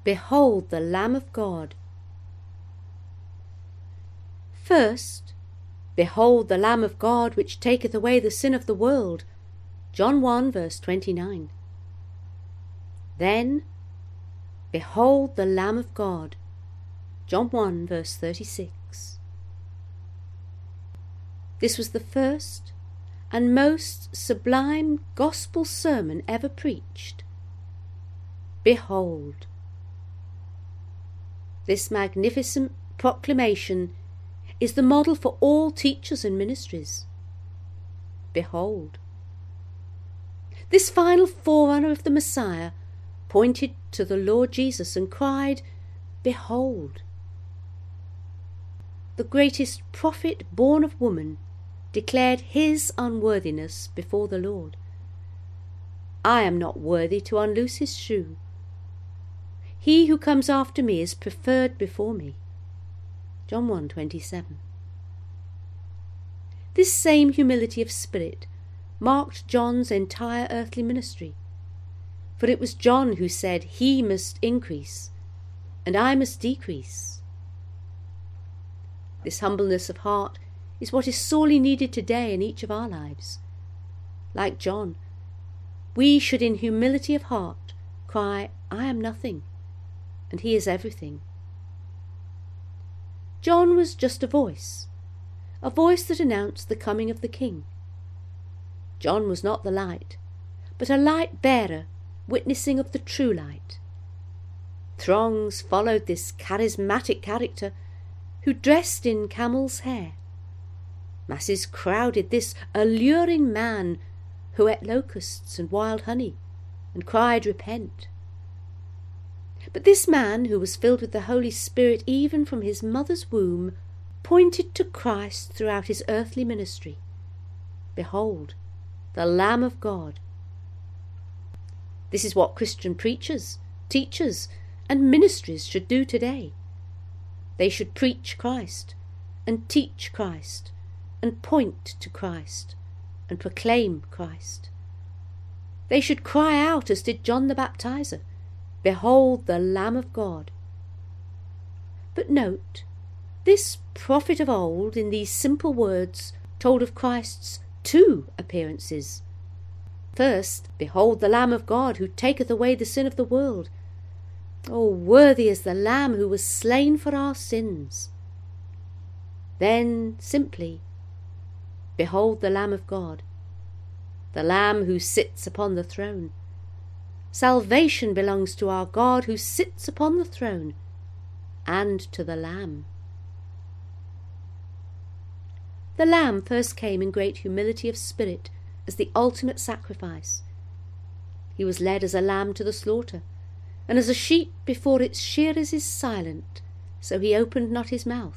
Behold the Lamb of God. First, behold the Lamb of God, which taketh away the sin of the world. John 1 verse 29. Then, behold the Lamb of God. John 1 verse 36. This was the first and most sublime gospel sermon ever preached. Behold. This magnificent proclamation is the model for all teachers and ministries. Behold. This final forerunner of the Messiah pointed to the Lord Jesus and cried, Behold. The greatest prophet born of woman declared his unworthiness before the Lord. I am not worthy to unloose his shoe. He who comes after me is preferred before me. John 1:27. This same humility of spirit marked John's entire earthly ministry, for it was John who said, He must increase, and I must decrease. This humbleness of heart is what is sorely needed today in each of our lives. Like John, we should in humility of heart cry, I am nothing, and he is everything. John was just a voice that announced the coming of the King. John was not the light, but a light bearer witnessing of the true light. Throngs followed this charismatic character who dressed in camel's hair. Masses crowded this alluring man who ate locusts and wild honey and cried, Repent. But this man, who was filled with the Holy Spirit even from his mother's womb, pointed to Christ throughout his earthly ministry. Behold, the Lamb of God. This is what Christian preachers, teachers, and ministries should do today. They should preach Christ, and teach Christ, and point to Christ, and proclaim Christ. They should cry out as did John the Baptizer, Behold the Lamb of God. But note, this prophet of old in these simple words told of Christ's two appearances. First, behold the Lamb of God, who taketh away the sin of the world. Oh, worthy is the Lamb who was slain for our sins. Then, simply, behold the Lamb of God, the Lamb who sits upon the throne. Salvation belongs to our God who sits upon the throne, and to the Lamb. The Lamb first came in great humility of spirit as the ultimate sacrifice. He was led as a lamb to the slaughter, and as a sheep before its shearers is silent, so he opened not his mouth.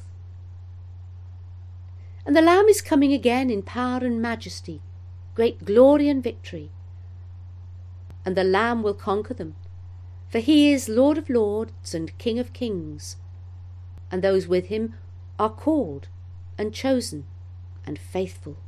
And the Lamb is coming again in power and majesty, great glory and victory. And the Lamb will conquer them, for he is Lord of lords and King of kings, and those with him are called and chosen and faithful.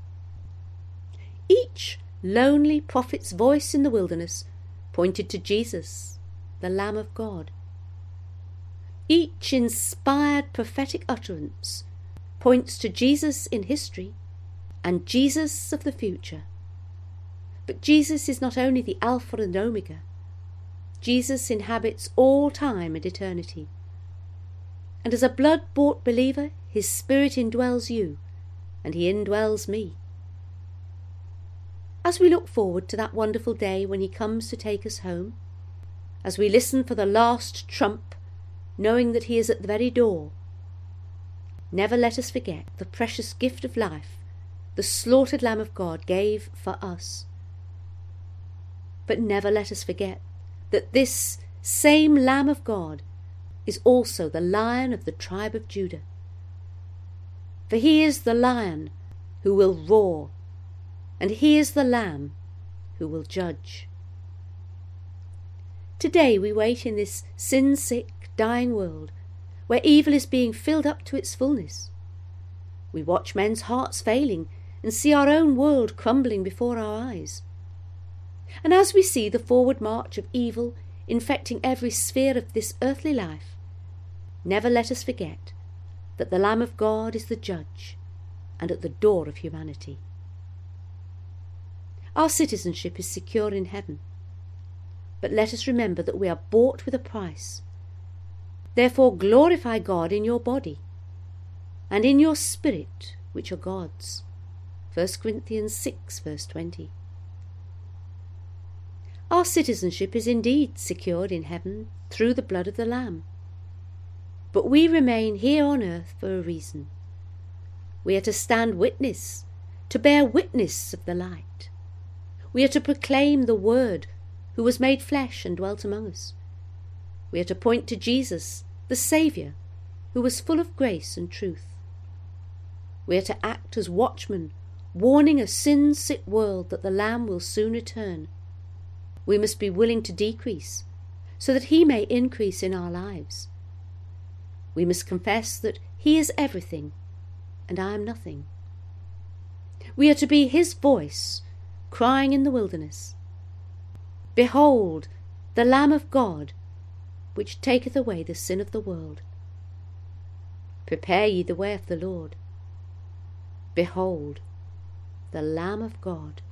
Each lonely prophet's voice in the wilderness pointed to Jesus, the Lamb of God. Each inspired prophetic utterance points to Jesus in history and Jesus of the future. But Jesus is not only the Alpha and Omega. Jesus inhabits all time and eternity. And as a blood-bought believer, his Spirit indwells you, and he indwells me. As we look forward to that wonderful day when he comes to take us home, as we listen for the last trump, knowing that he is at the very door, never let us forget the precious gift of life the slaughtered Lamb of God gave for us. But never let us forget that this same Lamb of God is also the Lion of the tribe of Judah. For he is the Lion who will roar, and he is the Lamb who will judge. Today we wait in this sin-sick, dying world, where evil is being filled up to its fullness. We watch men's hearts failing and see our own world crumbling before our eyes. And as we see the forward march of evil infecting every sphere of this earthly life, never let us forget that the Lamb of God is the judge and at the door of humanity. Our citizenship is secure in heaven, but let us remember that we are bought with a price. Therefore glorify God in your body and in your spirit, which are God's. 1 Corinthians 6 verse 20. Our citizenship is indeed secured in heaven through the blood of the Lamb. But we remain here on earth for a reason. We are to stand witness, to bear witness of the light. We are to proclaim the Word, who was made flesh and dwelt among us. We are to point to Jesus, the Saviour, who was full of grace and truth. We are to act as watchmen, warning a sin-sick world that the Lamb will soon return. We must be willing to decrease, so that he may increase in our lives. We must confess that he is everything, and I am nothing. We are to be his voice, crying in the wilderness, "Behold, the Lamb of God, which taketh away the sin of the world. Prepare ye the way of the Lord. Behold, the Lamb of God."